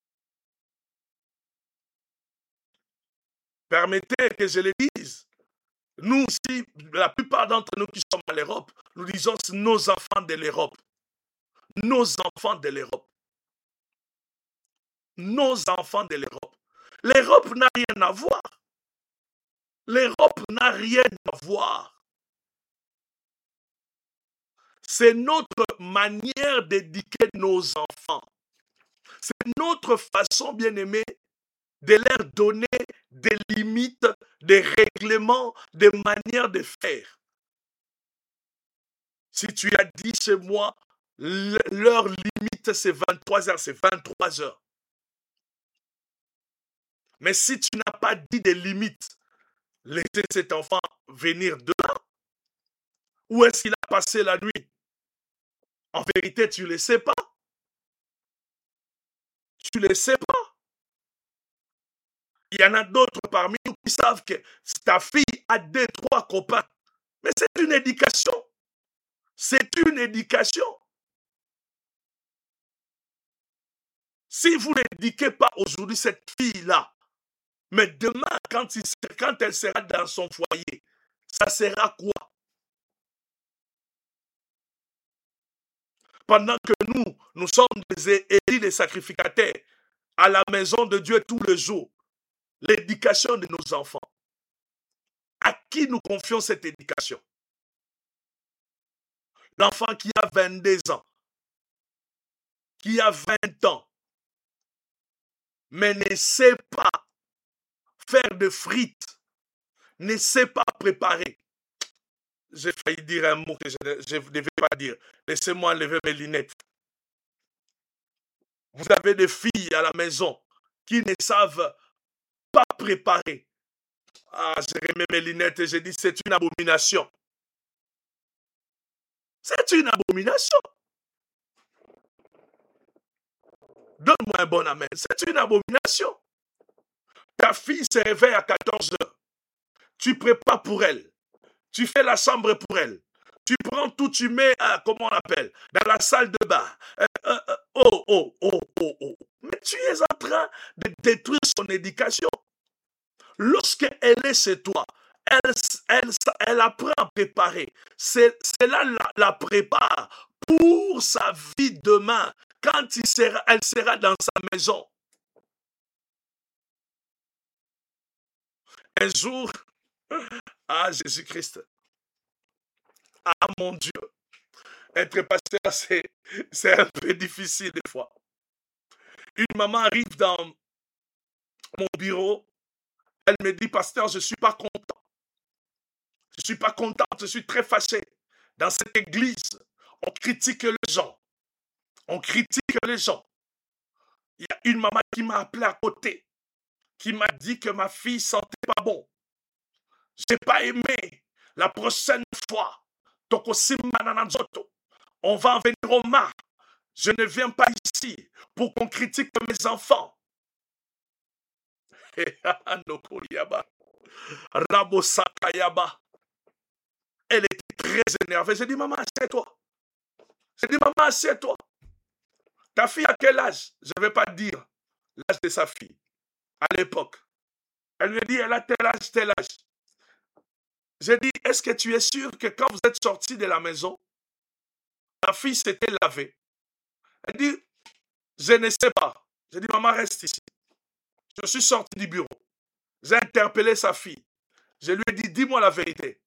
Speaker 1: Permettez que je le dise. Nous aussi, la plupart d'entre nous qui sommes à l'Europe, nous disons nos enfants de l'Europe. Nos enfants de l'Europe. Nos enfants de l'Europe. L'Europe n'a rien à voir. L'Europe n'a rien à voir. C'est notre manière d'éduquer nos enfants. C'est notre façon, bien aimée, de leur donner des limites, des règlements, des manières de faire. Si tu as dit chez moi, leur limite c'est vingt-trois heures, c'est vingt-trois heures. Mais si tu n'as pas dit des limites, laissez cet enfant venir demain. Où est-ce qu'il a passé la nuit? En vérité, tu ne le sais pas. Tu ne le sais pas. Il y en a d'autres parmi nous qui savent que ta fille a deux, trois copains. Mais c'est une éducation. C'est une éducation. Si vous n'éduquez pas aujourd'hui cette fille-là, mais demain, quand, il, quand elle sera dans son foyer, ça sera quoi? Pendant que nous, nous sommes des élus, des sacrificateurs, à la maison de Dieu tous les jours, l'éducation de nos enfants. À qui nous confions cette éducation? L'enfant qui a vingt-deux ans, qui a vingt ans, mais ne sait pas faire de frites, ne sait pas préparer. J'ai failli dire un mot que je ne devais pas dire. Laissez-moi enlever mes lunettes. Vous avez des filles à la maison qui ne savent pas préparer. Ah, j'ai remis mes lunettes et j'ai dit c'est une abomination. C'est une abomination. Donne-moi un bon amen. C'est une abomination. Ta fille se réveille à quatorze heures. Tu prépares pour elle. Tu fais la chambre pour elle. Tu prends tout, tu mets, euh, comment on appelle, dans la salle de bain. Euh, euh, euh, oh, oh, oh, oh, oh. Mais tu es en train de détruire son éducation. Lorsqu'elle est chez toi, elle, elle, elle apprend à préparer. Cela la, la prépare pour sa vie demain, quand il sera, elle sera dans sa maison. Un jour, ah Jésus-Christ, Ah mon Dieu, être pasteur, c'est, c'est un peu difficile des fois. Une maman arrive dans mon bureau, elle me dit, pasteur, je ne suis pas content. Je ne suis pas contente, je suis très fâché. Dans cette église, on critique les gens. On critique les gens. Il y a une maman qui m'a appelé à côté, qui m'a dit que ma fille sentait pas bon. Je n'ai pas aimé. La prochaine fois, on va en venir au mar. Je ne viens pas ici pour qu'on critique mes enfants. Elle était très énervée. J'ai dit, maman, assieds-toi. J'ai dit, maman, assieds-toi. Ta fille a quel âge? Je ne vais pas dire l'âge de sa fille. À l'époque. Elle me dit, elle a tel âge, tel âge. J'ai dit, est-ce que tu es sûr que quand vous êtes sorti de la maison, ta fille s'était lavée? Elle dit, je ne sais pas. J'ai dit, maman, reste ici. Je suis sorti du bureau. J'ai interpellé sa fille. Je lui ai dit, dis-moi la vérité.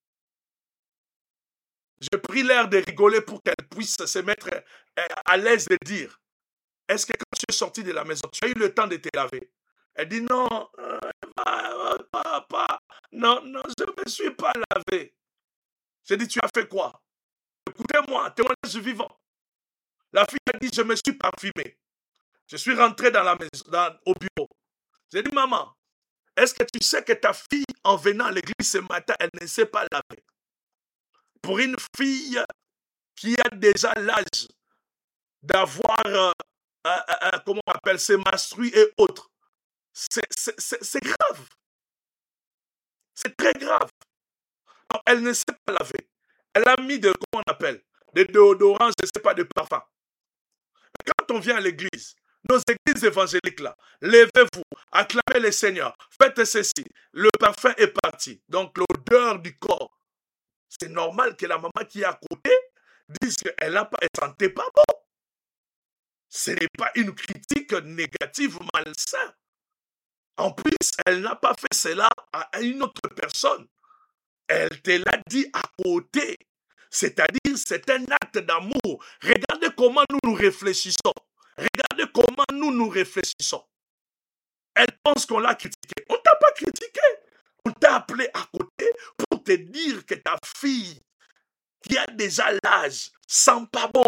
Speaker 1: J'ai pris l'air de rigoler pour qu'elle puisse se mettre à l'aise de dire, est-ce que quand tu es sorti de la maison, tu as eu le temps de te laver? Elle dit, non, euh, papa, non, non, je ne me suis pas lavé. J'ai dit, tu as fait quoi? Écoutez-moi, témoignage vivant. La fille a dit, je me suis parfumé. Je suis rentré dans la maison, dans, au bureau. J'ai dit, maman, est-ce que tu sais que ta fille, en venant à l'église ce matin, elle ne s'est pas lavée? Pour une fille qui a déjà l'âge d'avoir, euh, euh, euh, comment on appelle, ses menstrues et autres, c'est grave. C'est très grave. Alors, elle ne s'est pas lavée. Elle a mis de, comment on appelle, des déodorants, je ne sais pas, de parfum. Quand on vient à l'église, nos églises évangéliques là, levez-vous, acclamez le Seigneur, faites ceci. Le parfum est parti. Donc l'odeur du corps. C'est normal que la maman qui est à côté dise qu'elle ne sentait pas bon. Ce n'est pas une critique négative ou malsaine. En plus, elle n'a pas fait cela à une autre personne. Elle te l'a dit à côté. C'est-à-dire, c'est un acte d'amour. Regardez comment nous nous réfléchissons. Regardez comment nous nous réfléchissons. Elle pense qu'on l'a critiqué. On ne t'a pas critiqué. On t'a appelé à côté pour te dire que ta fille, qui a déjà l'âge, sent pas bon.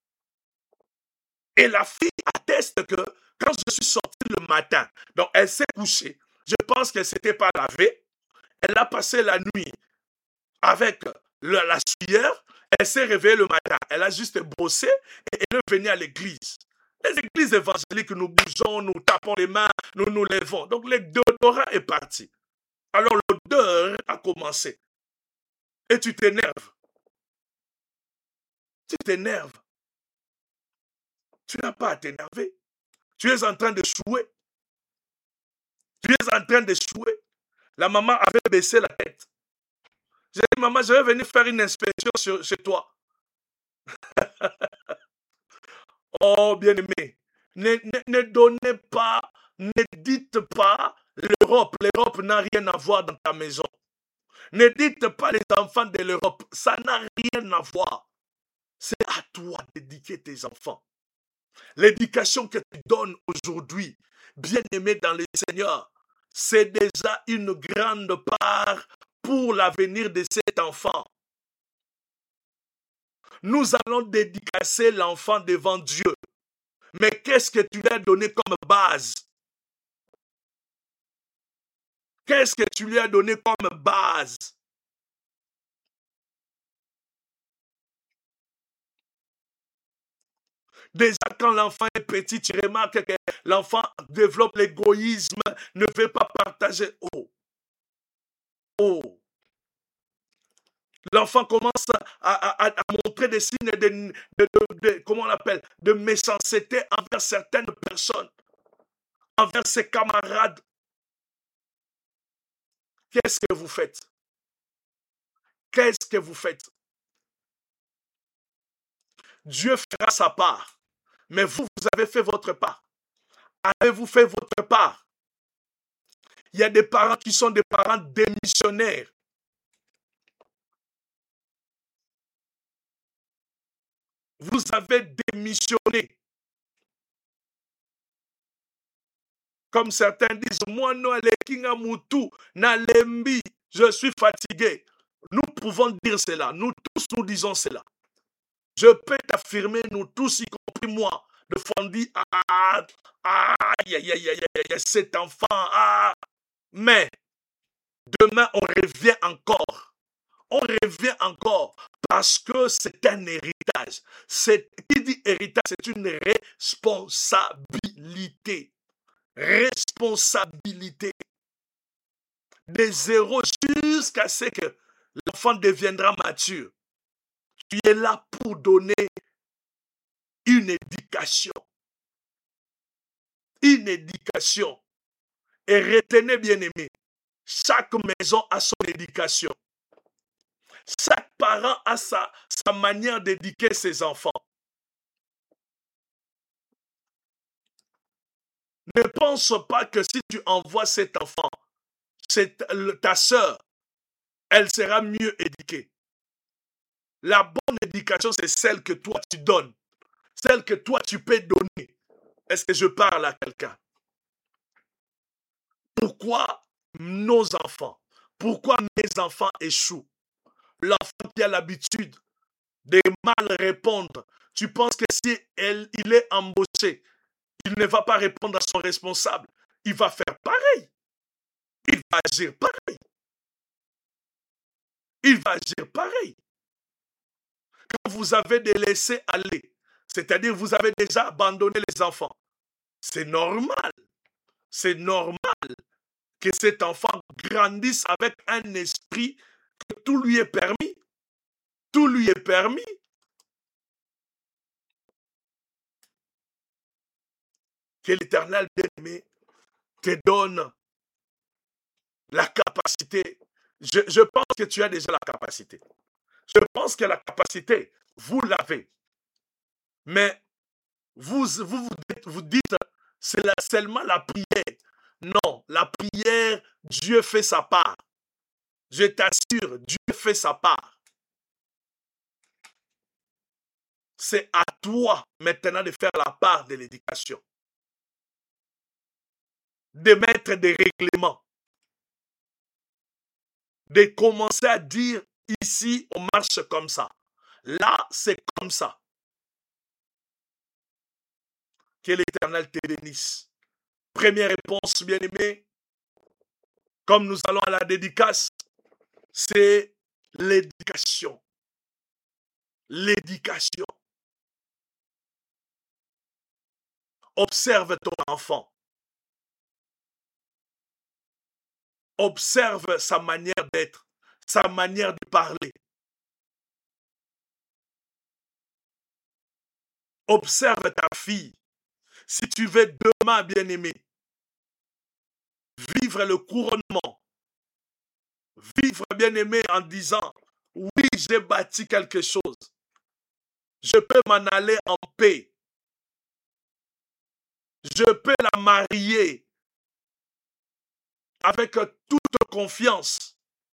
Speaker 1: Et la fille atteste que quand je suis sorti le matin, donc elle s'est couchée. Je pense qu'elle ne s'était pas lavée. Elle a passé la nuit avec le, la sueur. Elle s'est réveillée le matin. Elle a juste brossé et elle est venue à l'église. Les églises évangéliques, nous bougeons, nous tapons les mains, nous nous levons. Donc le déodorant est parti. Alors l'odeur a commencé. Et tu t'énerves. Tu t'énerves. Tu n'as pas à t'énerver. Tu es en train de chouer. Tu es en train de chouer. La maman avait baissé la tête. J'ai dit, maman, je vais venir faire une inspection sur, chez toi. Oh, bien-aimé, ne, ne, ne donnez pas, ne dites pas l'Europe. L'Europe n'a rien à voir dans ta maison. Ne dites pas les enfants de l'Europe. Ça n'a rien à voir. C'est à toi d'éduquer tes enfants. L'éducation que tu donnes aujourd'hui, bien-aimé dans le Seigneur, c'est déjà une grande part pour l'avenir de cet enfant. Nous allons dédicacer l'enfant devant Dieu. Mais qu'est-ce que tu lui as donné comme base? Qu'est-ce que tu lui as donné comme base? Déjà, quand l'enfant est petit, tu remarques que l'enfant développe l'égoïsme, ne veut pas partager. Oh, oh. L'enfant commence à, à, à, montrer des signes de, de, de, de, comment on appelle, de méchanceté envers certaines personnes, envers ses camarades. Qu'est-ce que vous faites? Qu'est-ce que vous faites? Dieu fera sa part. Mais vous, vous avez fait votre part. Avez-vous fait votre part? Il y a des parents qui sont des parents démissionnaires. Vous avez démissionné. Comme certains disent, moi, non, les kinga mutu, na lembi, je suis fatigué. Nous pouvons dire cela. Nous tous, nous disons cela. Je peux t'affirmer, nous tous, y compris moi, de Fondi, ah, ah, aïe, aïe, aïe, aïe, aïe, cet enfant, ah. Mais, demain, on revient encore. On revient encore parce que c'est un héritage. Qui dit héritage, c'est une responsabilité. Responsabilité. De zéro jusqu'à ce que l'enfant deviendra mature. Tu es là pour donner une éducation. Une éducation. Et retenez bien aimé, chaque maison a son éducation. Chaque parent a sa, sa manière d'éduquer ses enfants. Ne pense pas que si tu envoies cet enfant, c'est ta sœur, elle sera mieux éduquée. La bonne éducation, c'est celle que toi tu donnes. Celle que toi tu peux donner. Est-ce que je parle à quelqu'un? Pourquoi nos enfants, pourquoi mes enfants échouent? L'enfant qui a l'habitude de mal répondre, tu penses que si elle, il est embauché, il ne va pas répondre à son responsable, il va faire pareil. Il va agir pareil. Il va agir pareil. Quand vous avez des laissés aller, c'est-à-dire vous avez déjà abandonné les enfants, c'est normal. C'est normal que cet enfant grandisse avec un esprit que tout lui est permis. Tout lui est permis. Que l'Éternel bien-aimé te donne la capacité. Je, je pense que tu as déjà la capacité. Je pense que la capacité, vous l'avez. Mais vous vous, vous dites, vous dites c'est la, seulement la prière. Non, la prière, Dieu fait sa part. Je t'assure, Dieu fait sa part. C'est à toi maintenant de faire la part de l'éducation. De mettre des règlements. De commencer à dire, ici, on marche comme ça. Là, c'est comme ça. Que l'Éternel te bénisse. Première réponse, bien-aimé, comme nous allons à la dédicace, c'est l'éducation. L'éducation. Observe ton enfant. Observe sa manière d'être, sa manière de parler. Observe ta fille. Si tu veux demain, bien-aimé, vivre le couronnement, vivre, bien-aimé, en disant, oui, j'ai bâti quelque chose. Je peux m'en aller en paix. Je peux la marier avec toute confiance.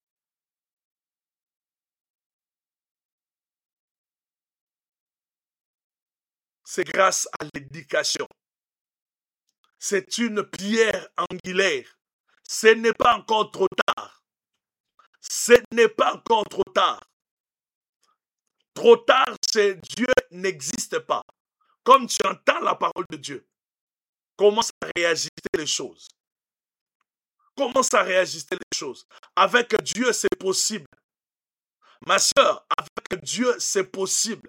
Speaker 1: C'est grâce à l'éducation. C'est une pierre angulaire. Ce n'est pas encore trop tard. Ce n'est pas encore trop tard. Trop tard, c'est Dieu n'existe pas. Comme tu entends la parole de Dieu, commence à réajuster les choses. Commence à réajuster les choses. Avec Dieu, c'est possible. Ma soeur, avec Dieu, c'est possible.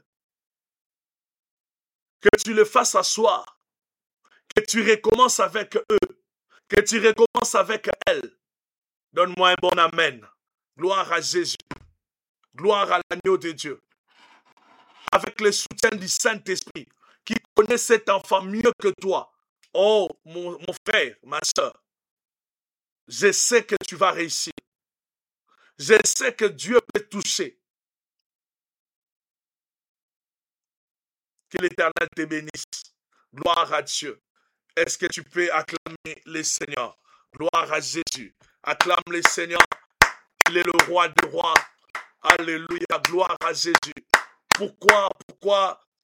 Speaker 1: Que tu le fasses asseoir. Que tu recommences avec eux. Que tu recommences avec elles. Donne-moi un bon amen. Gloire à Jésus. Gloire à l'agneau de Dieu. Avec le soutien du Saint-Esprit, qui connaît cet enfant mieux que toi. Oh, mon, mon frère, ma soeur, je sais que tu vas réussir. Je sais que Dieu peut toucher. Que l'Éternel te bénisse. Gloire à Dieu. Est-ce que tu peux acclamer le Seigneur? Gloire à Jésus. Acclame le Seigneur. Il est le roi des rois. Alléluia. Gloire à Jésus. Pourquoi, pourquoi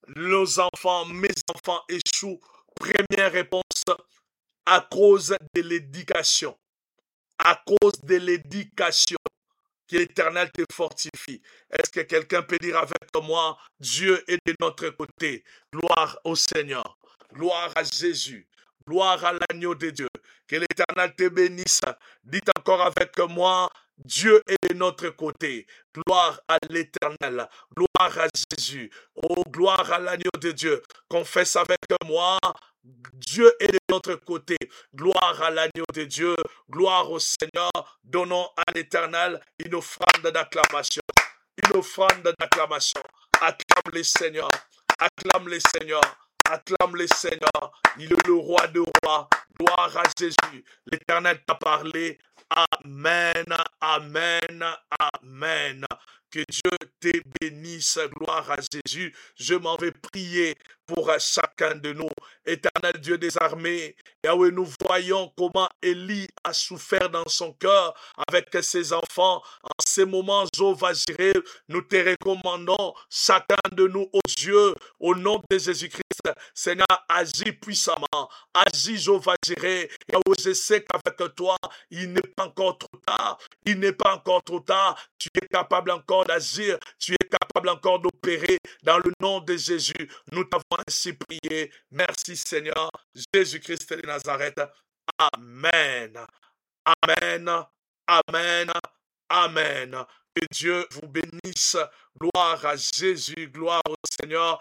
Speaker 1: nos enfants, mes enfants échouent. Première réponse, à cause de l'éducation. À cause de l'éducation. Que l'Éternel te fortifie. Est-ce que quelqu'un peut dire avec moi, Dieu est de notre côté. Gloire au Seigneur. Gloire à Jésus. Gloire à l'agneau de Dieu. Que l'Éternel te bénisse. Dites encore avec moi, Dieu est de notre côté. Gloire à l'Éternel. Gloire à Jésus. Oh, gloire à l'agneau de Dieu. Confesse avec moi, Dieu est de notre côté. Gloire à l'agneau de Dieu. Gloire au Seigneur. Donnons à l'Éternel une offrande d'acclamation. Une offrande d'acclamation. Acclame le Seigneur. Acclame le Seigneur. Acclame le Seigneur. Il est le roi de rois. Gloire à Jésus. L'Éternel t'a parlé. Amen. Amen. Amen. Que Dieu te bénisse. Gloire à Jésus. Je m'en vais prier pour chacun de nous. Éternel Dieu des armées, Yahweh, nous voyons comment Élie a souffert dans son cœur avec ses enfants. En ces moments, Jéhovah Jireh, nous te recommandons, chacun de nous, ô Dieu, au nom de Jésus-Christ. Seigneur, agis puissamment, agis Jéhovah Jireh. Yahweh, je sais qu'avec toi, il n'est pas encore trop tard, il n'est pas encore trop tard. Tu es capable encore d'agir, tu es capable encore d'opérer dans le nom de Jésus. Nous t'avons ainsi prié. Merci Seigneur, Jésus-Christ de Nazareth. Amen. Amen. Amen. Amen. Que Dieu vous bénisse. Gloire à Jésus, gloire au Seigneur.